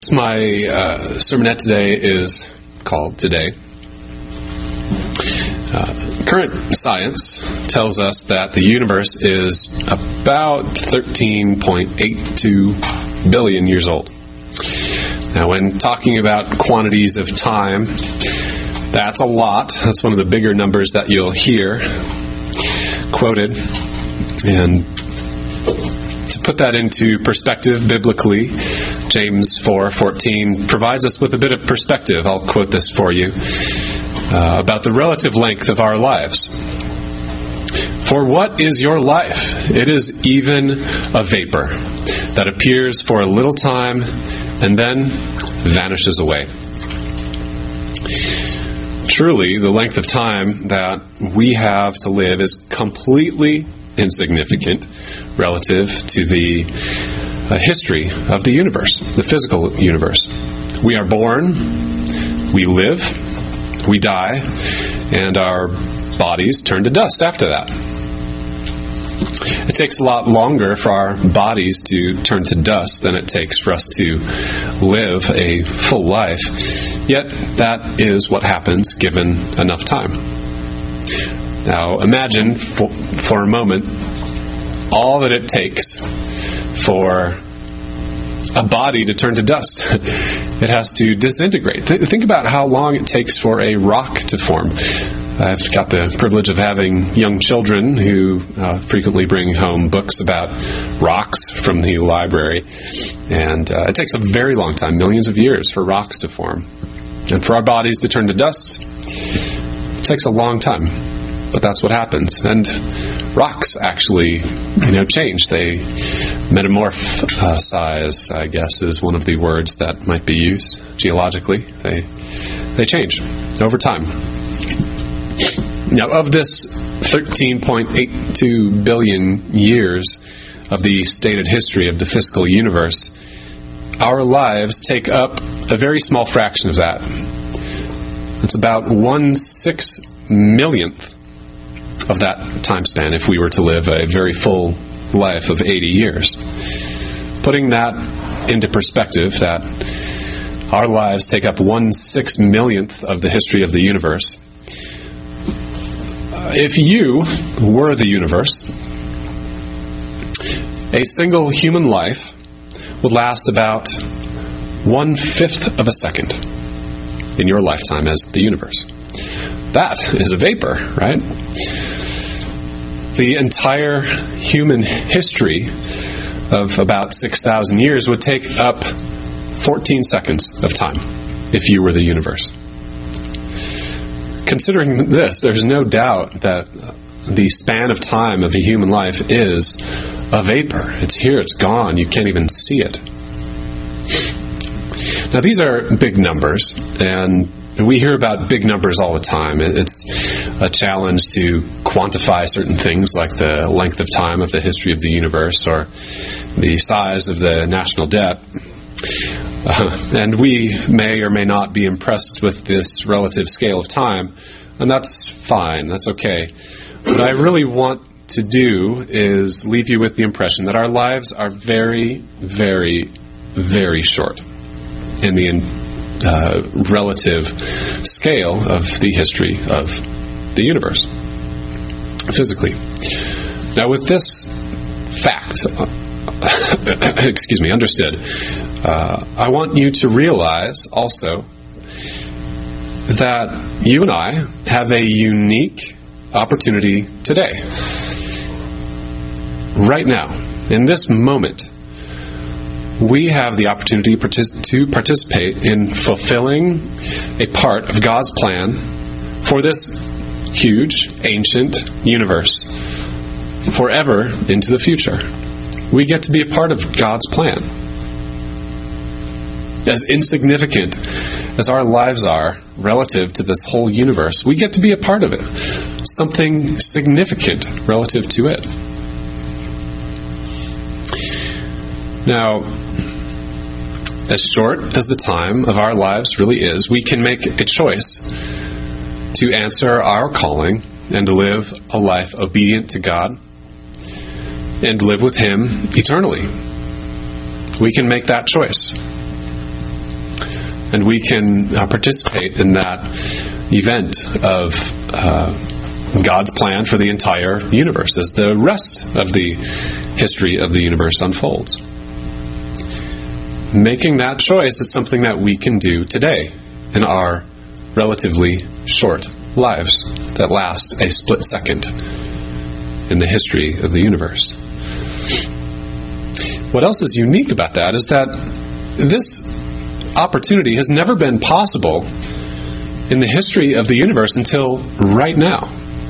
My sermonette today is called Today. Current science tells us that the universe is about 13.82 billion years old. Now, when talking about quantities of time, that's a lot. That's one of the bigger numbers that you'll hear quoted. And to put that into perspective biblically, James 4:14 provides us with a bit of perspective. I'll quote this for you about the relative length of our lives. For what is your life? It is even a vapor that appears for a little time and then vanishes away. Truly, the length of time that we have to live is completely insignificant relative to the history of the universe, the physical universe. We are born, we live, we die, and our bodies turn to dust after that. It takes a lot longer for our bodies to turn to dust than it takes for us to live a full life. Yet that is what happens given enough time. Now imagine for a moment all that it takes for a body to turn to dust. It has to disintegrate. Think about how long it takes for a rock to form. I've got the privilege of having young children who frequently bring home books about rocks from the library. And it takes a very long time, millions of years, for rocks to form. And for our bodies to turn to dust, it takes a long time. But that's what happens. And rocks actually, change. They metamorphosize, I guess, is one of the words that might be used geologically. They change over time. Now, of this 13.82 billion years of the stated history of the physical universe, our lives take up a very small fraction of that. It's about 1/6 millionth of that time span if we were to live a very full life of 80 years. Putting that into perspective, that our lives take up 1/6 millionth of the history of the universe. If you were the universe, a single human life would last about 1/5 of a second in your lifetime as the universe. That is a vapor, right? The entire human history of about 6,000 years would take up 14 seconds of time if you were the universe. Considering this, there's no doubt that the span of time of a human life is a vapor. It's here, it's gone, you can't even see it. Now, these are big numbers, and we hear about big numbers all the time. It's a challenge to quantify certain things like the length of time of the history of the universe or the size of the national debt. And we may or may not be impressed with this relative scale of time, and that's fine, that's okay. What I really want to do is leave you with the impression that our lives are very, very, very short in the relative scale of the history of the universe, physically. Now, with this fact, understood, I want you to realize also that you and I have a unique opportunity today. Right now, in this moment, we have the opportunity to participate in fulfilling a part of God's plan for this huge, ancient universe forever into the future. We get to be a part of God's plan. As insignificant as our lives are relative to this whole universe, we get to be a part of it. Something significant relative to it. Now, as short as the time of our lives really is, we can make a choice to answer our calling and to live a life obedient to God and live with Him eternally. We can make that choice. And we can participate in that event of God's plan for the entire universe as the rest of the history of the universe unfolds. Making that choice is something that we can do today in our relatively short lives that last a split second in the history of the universe. What else is unique about that is that this opportunity has never been possible in the history of the universe until right now.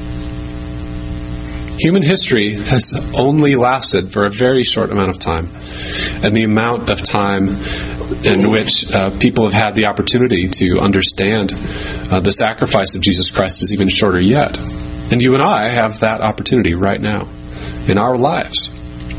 Human history has only lasted for a very short amount of time, and the amount of time in which people have had the opportunity to understand the sacrifice of Jesus Christ is even shorter yet. And you and I have that opportunity right now in our lives.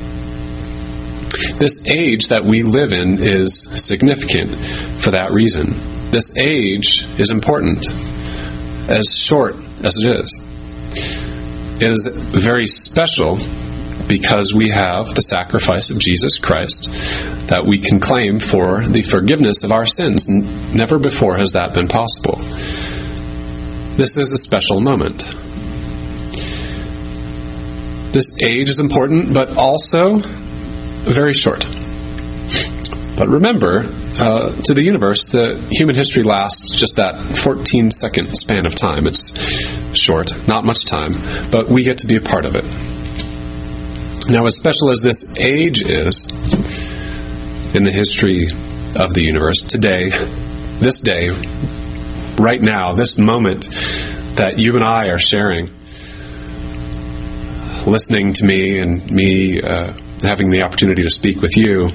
This age that we live in is significant for that reason. This age is important, as short as it is. It is very special because we have the sacrifice of Jesus Christ that we can claim for the forgiveness of our sins. Never before has that been possible. This is a special moment. This age is important, but also very short. But remember, to the universe, the human history lasts just that 14-second span of time. It's short, not much time, but we get to be a part of it. Now, as special as this age is in the history of the universe, today, this day, right now, this moment that you and I are sharing, listening to me and me having the opportunity to speak with you,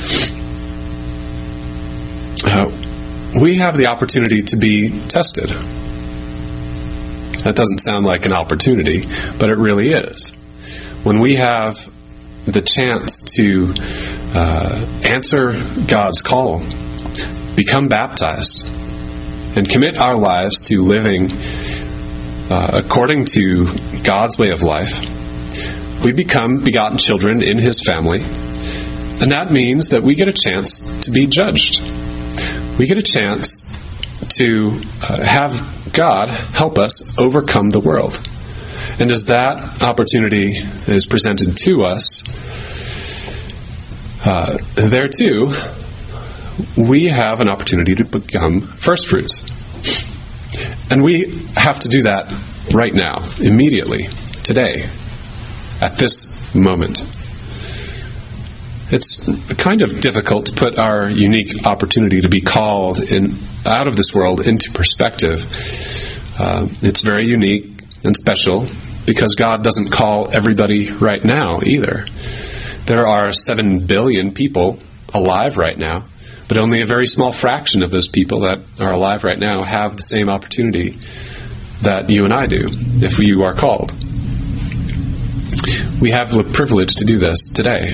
we have the opportunity to be tested. That doesn't sound like an opportunity, but it really is. When we have the chance to answer God's call, become baptized, and commit our lives to living according to God's way of life, we become begotten children in His family, and that means that we get a chance to be judged. We get a chance to have God help us overcome the world. And as that opportunity is presented to us, there too, we have an opportunity to become first fruits. And we have to do that right now, immediately, today, at this moment. It's kind of difficult to put our unique opportunity to be called out of this world into perspective. It's very unique and special because God doesn't call everybody right now either. There are 7 billion people alive right now, but only a very small fraction of those people that are alive right now have the same opportunity that you and I do if you are called. We have the privilege to do this today.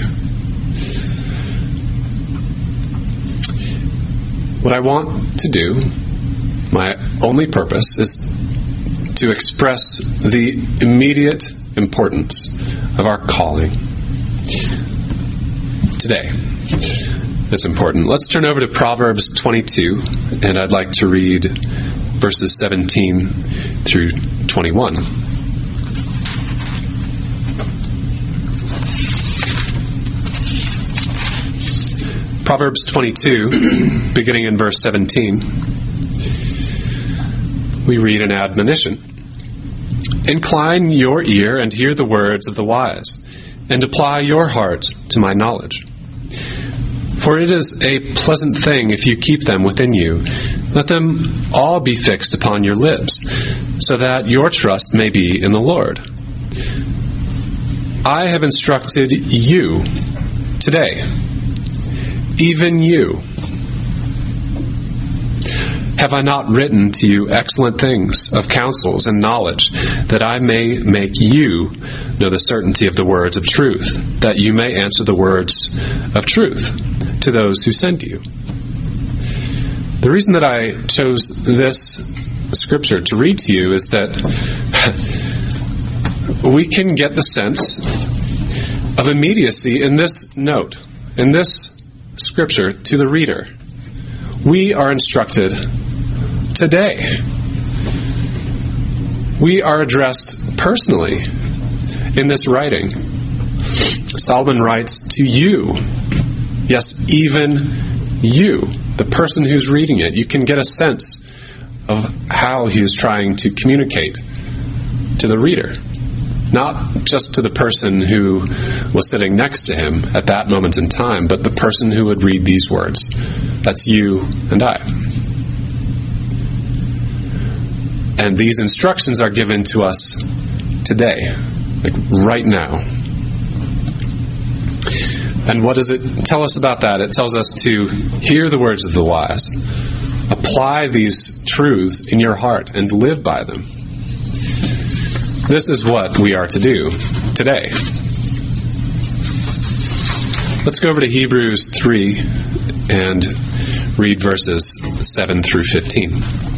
What I want to do, my only purpose, is to express the immediate importance of our calling today. It's important. Let's turn over to Proverbs 22, and I'd like to read verses 17 through 21. Proverbs 22, beginning in verse 17, we read an admonition. Incline your ear and hear the words of the wise, and apply your heart to my knowledge. For it is a pleasant thing if you keep them within you. Let them all be fixed upon your lips, so that your trust may be in the Lord. I have instructed you today, even you. Have I not written to you excellent things of counsels and knowledge, that I may make you know the certainty of the words of truth, that you may answer the words of truth to those who send you? The reason that I chose this scripture to read to you is that we can get the sense of immediacy in this note, in this scripture to the reader. We are instructed today. We are addressed personally in this writing. Solomon writes to you. Yes, even you, the person who's reading it. You can get a sense of how he is trying to communicate to the reader. Not just to the person who was sitting next to him at that moment in time, but the person who would read these words. That's you and I. And these instructions are given to us today, like right now. And what does it tell us about that? It tells us to hear the words of the wise, apply these truths in your heart, and live by them. This is what we are to do today. Let's go over to Hebrews 3 and read verses 7 through 15.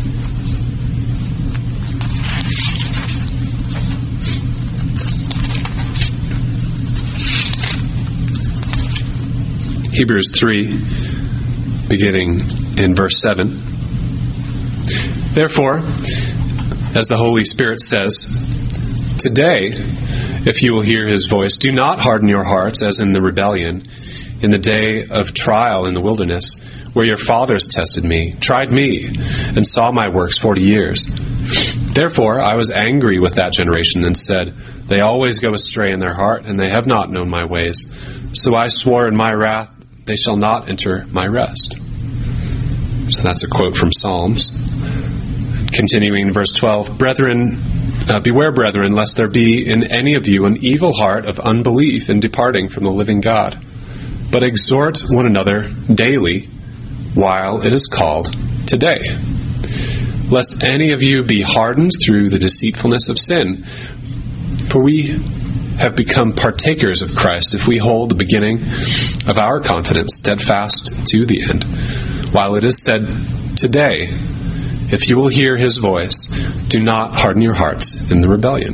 Hebrews 3, beginning in verse 7. Therefore, as the Holy Spirit says, today, if you will hear his voice, do not harden your hearts as in the rebellion, in the day of trial in the wilderness, where your fathers tested me, tried me, and saw my works 40 years. Therefore, I was angry with that generation and said, they always go astray in their heart, and they have not known my ways. So I swore in my wrath, they shall not enter my rest. So that's a quote from Psalms. Continuing in verse 12, beware, brethren, lest there be in any of you an evil heart of unbelief in departing from the living God. But exhort one another daily, while it is called today, lest any of you be hardened through the deceitfulness of sin. For we have become partakers of Christ if we hold the beginning of our confidence steadfast to the end. While it is said, today, if you will hear his voice, do not harden your hearts in the rebellion.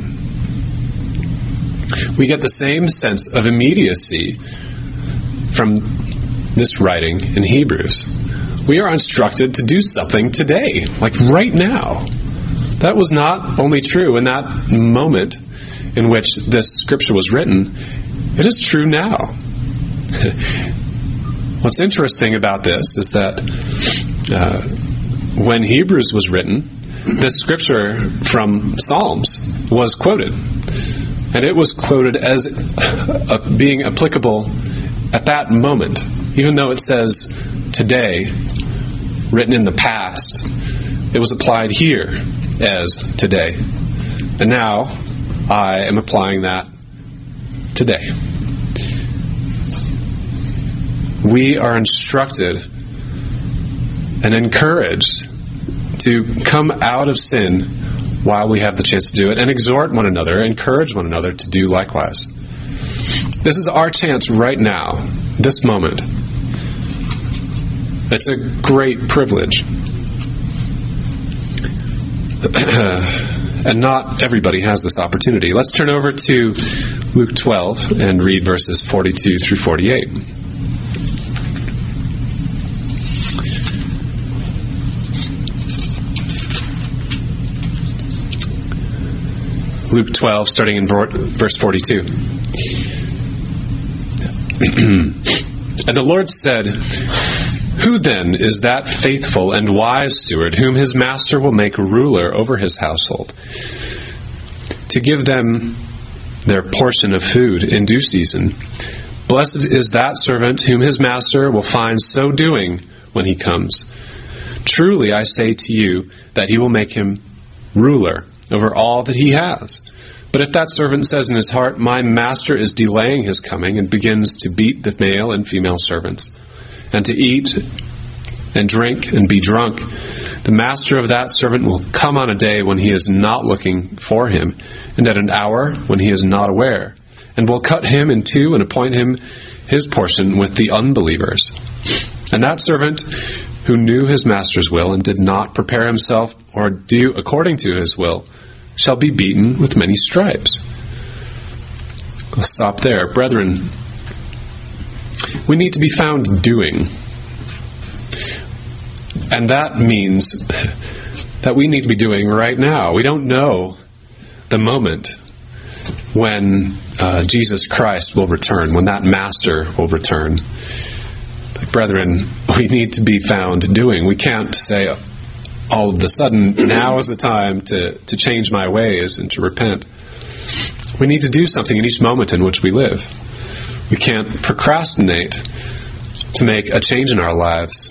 We get the same sense of immediacy from this writing in Hebrews. We are instructed to do something today, like right now. That was not only true in that moment in which this scripture was written, it is true now. What's interesting about this is that when Hebrews was written, this scripture from Psalms was quoted. And it was quoted as being applicable at that moment. Even though it says today, written in the past, it was applied here as today. And now, I am applying that today. We are instructed and encouraged to come out of sin while we have the chance to do it, and exhort one another, encourage one another to do likewise. This is our chance right now, this moment. It's a great privilege. And not everybody has this opportunity. Let's turn over to Luke 12 and read verses 42 through 48. Luke 12, starting in verse 42. And the Lord said, who then is that faithful and wise steward whom his master will make ruler over his household, to give them their portion of food in due season? Blessed is that servant whom his master will find so doing when he comes. Truly I say to you that he will make him ruler over all that he has. But if that servant says in his heart, my master is delaying his coming, and begins to beat the male and female servants, and to eat and drink and be drunk, the master of that servant will come on a day when he is not looking for him, and at an hour when he is not aware, and will cut him in two and appoint him his portion with the unbelievers. And that servant who knew his master's will and did not prepare himself or do according to his will shall be beaten with many stripes. I'll stop there. Brethren, we need to be found doing. And that means that we need to be doing right now. We don't know the moment when Jesus Christ will return, when that Master will return. But brethren, we need to be found doing. We can't say all of a sudden, now is the time to change my ways and to repent. We need to do something in each moment in which we live. We can't procrastinate to make a change in our lives,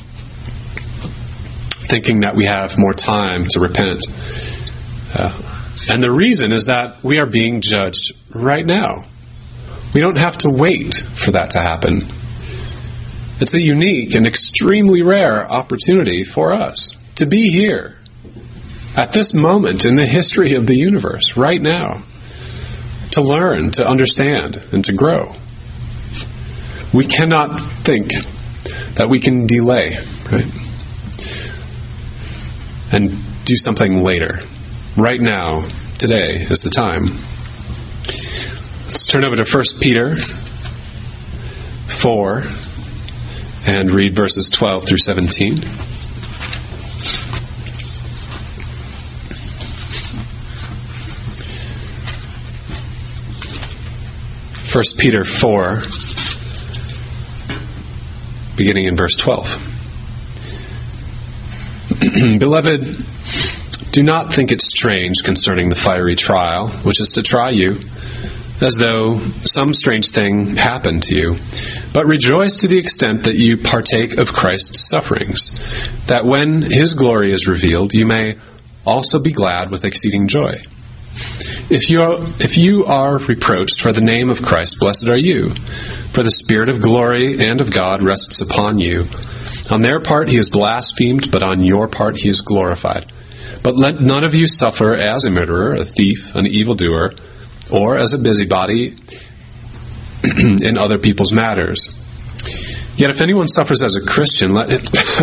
thinking that we have more time to repent. And the reason is that we are being judged right now. We don't have to wait for that to happen. It's a unique and extremely rare opportunity for us to be here at this moment in the history of the universe, right now, to learn, to understand, and to grow. We cannot think that we can delay, right? And do something later. Right now, today is the time. Let's turn over to 1 Peter 4 and read verses 12 through 17. 1 Peter 4, beginning in verse 12. Beloved, do not think it strange concerning the fiery trial, which is to try you, as though some strange thing happened to you. But rejoice to the extent that you partake of Christ's sufferings, that when His glory is revealed, you may also be glad with exceeding joy. If you are reproached for the name of Christ, blessed are you, for the Spirit of glory and of God rests upon you. On their part He is blasphemed, but on your part He is glorified. But let none of you suffer as a murderer, a thief, an evildoer, or as a busybody in other people's matters. Yet if anyone suffers as a Christian, let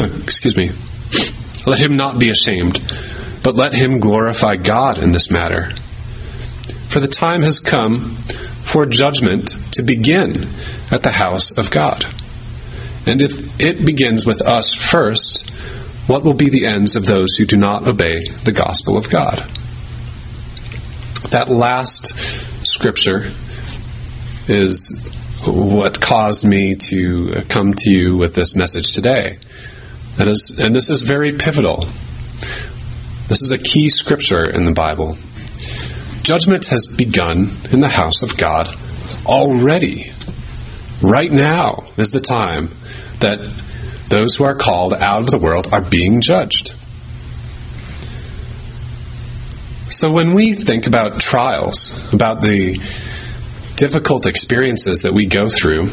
him not be ashamed, but let him glorify God in this matter. For the time has come for judgment to begin at the house of God. And if it begins with us first, what will be the ends of those who do not obey the gospel of God? That last scripture is what caused me to come to you with this message today. And this is very pivotal. This is a key scripture in the Bible. Judgment has begun in the house of God already. Right now is the time that those who are called out of the world are being judged. So when we think about trials, about the difficult experiences that we go through,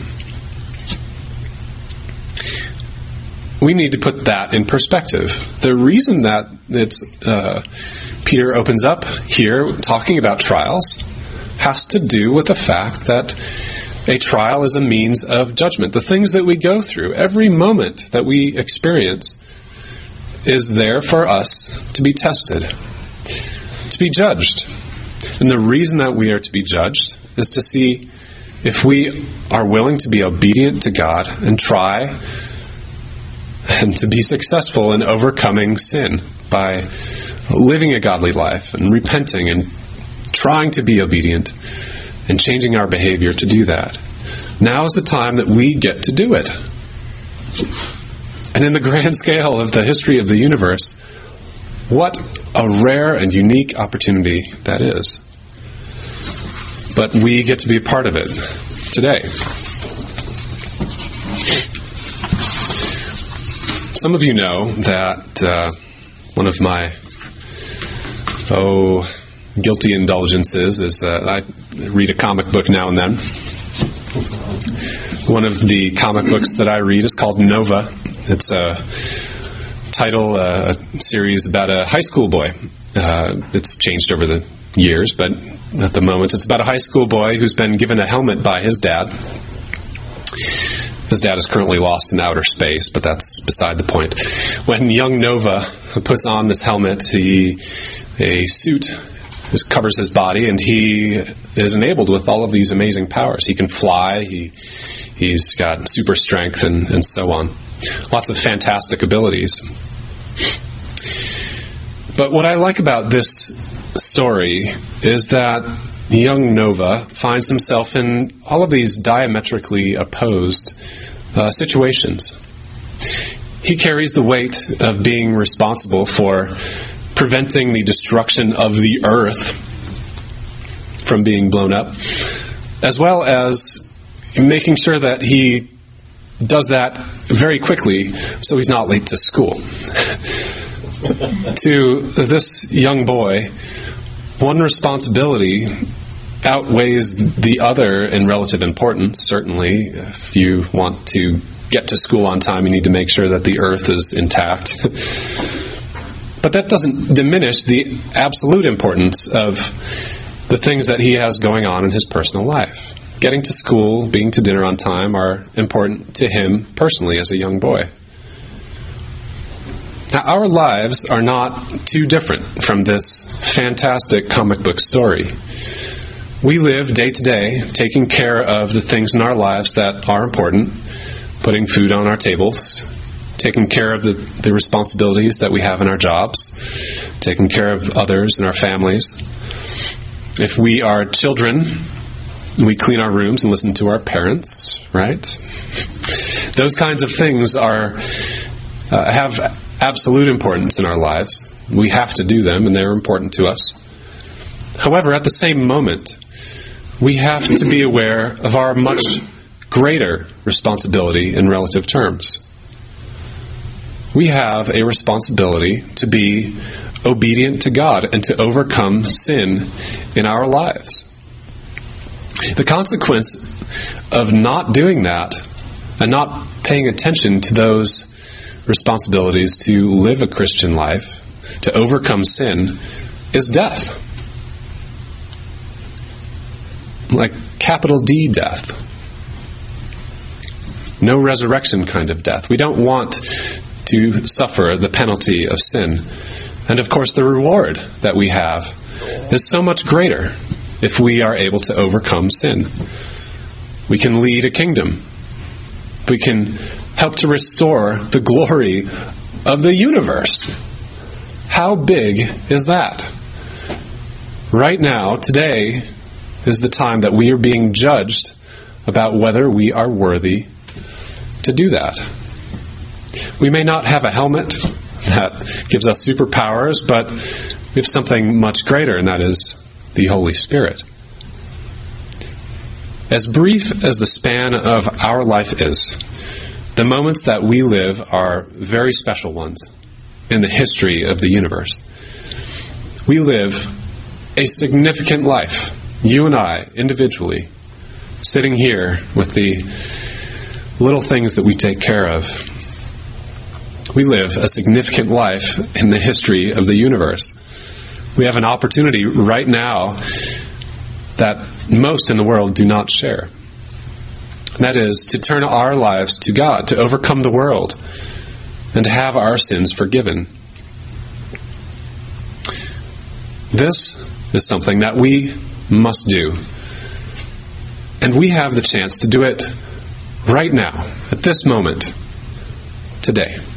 we need to put that in perspective. The reason that Peter opens up here talking about trials has to do with the fact that a trial is a means of judgment. The things that we go through, every moment that we experience, is there for us to be tested, to be judged. And the reason that we are to be judged is to see if we are willing to be obedient to God and try and to be successful in overcoming sin by living a godly life and repenting and trying to be obedient and changing our behavior to do that. Now is the time that we get to do it. And in the grand scale of the history of the universe, what a rare and unique opportunity that is. But we get to be a part of it today. Some of you know that one of my guilty indulgences is I read a comic book now and then. One of the comic books that I read is called Nova. It's a series about a high school boy. It's changed over the years, but at the moment it's about a high school boy who's been given a helmet by his dad. His dad is currently lost in outer space, but that's beside the point. When young Nova puts on this helmet, a suit covers his body, and he is enabled with all of these amazing powers. He can fly, he's got super strength, and so on. Lots of fantastic abilities. But what I like about this story is that young Nova finds himself in all of these diametrically opposed situations. He carries the weight of being responsible for preventing the destruction of the earth from being blown up, as well as making sure that he does that very quickly so he's not late to school. To this young boy, one responsibility outweighs the other in relative importance. Certainly, if you want to get to school on time, you need to make sure that the earth is intact. But that doesn't diminish the absolute importance of the things that he has going on in his personal life. Getting to school, being to dinner on time are important to him personally as a young boy. Now, our lives are not too different from this fantastic comic book story. We live day to day, taking care of the things in our lives that are important, putting food on our tables, taking care of the responsibilities that we have in our jobs, taking care of others in our families. If we are children, we clean our rooms and listen to our parents, right? Those kinds of things have absolute importance in our lives. We have to do them, and they're important to us. However, at the same moment, we have to be aware of our much greater responsibility in relative terms. We have a responsibility to be obedient to God and to overcome sin in our lives. The consequence of not doing that and not paying attention to those responsibilities to live a Christian life, to overcome sin, is death. Like capital D death. No resurrection kind of death. We don't want to suffer the penalty of sin. And of course, the reward that we have is so much greater if we are able to overcome sin. We can lead a kingdom. We can help to restore the glory of the universe. How big is that? Right now, today, is the time that we are being judged about whether we are worthy to do that. We may not have a helmet that gives us superpowers, but we have something much greater, and that is the Holy Spirit. As brief as the span of our life is, the moments that we live are very special ones in the history of the universe. We live a significant life, you and I, individually, sitting here with the little things that we take care of. We live a significant life in the history of the universe. We have an opportunity right now that most in the world do not share. And that is to turn our lives to God, to overcome the world, and to have our sins forgiven. This is something that we must do. And we have the chance to do it right now, at this moment, today.